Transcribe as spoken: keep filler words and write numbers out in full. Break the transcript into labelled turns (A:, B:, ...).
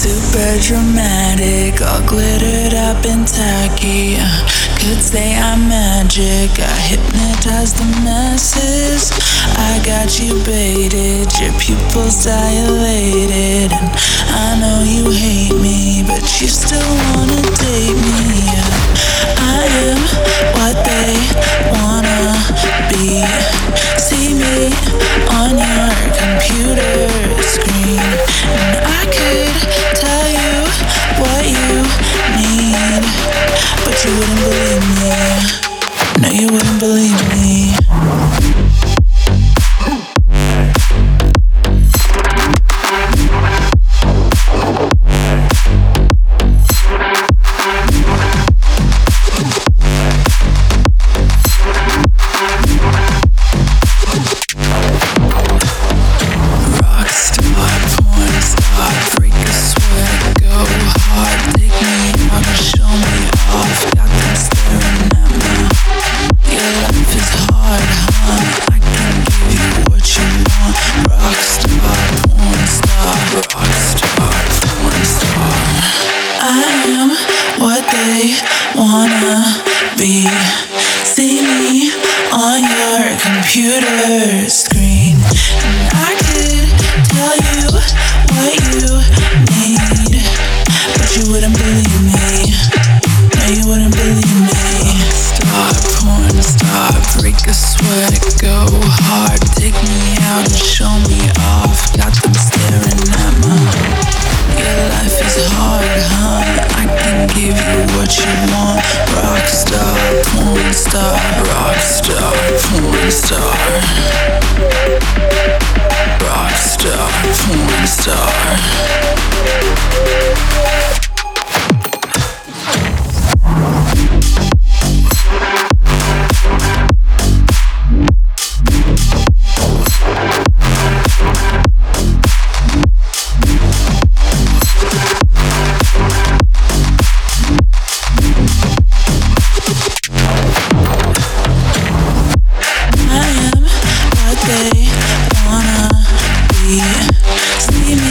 A: Super dramatic, all glittered up and tacky. uh, Could say I'm magic, I hypnotize the masses. I got you baited, your pupils dilated. And I know you hate me, but you still wanna date me. uh, I am what they wanna be. See me on your computer screen, and I could tell you what you need, but you wouldn't believe me. No, you wouldn't believe me. What they wanna be. See me on your computer screen, and I could tell you what you need, but you wouldn't believe me. No, you wouldn't believe me. Star, porn star, break a sweat, go hard, take me out and show me off. Got them staring at me. Your life is hard, huh? I can give you what you want. Rockstar, porn star, rockstar, porn star. Rockstar, porn star. They wanna be. See me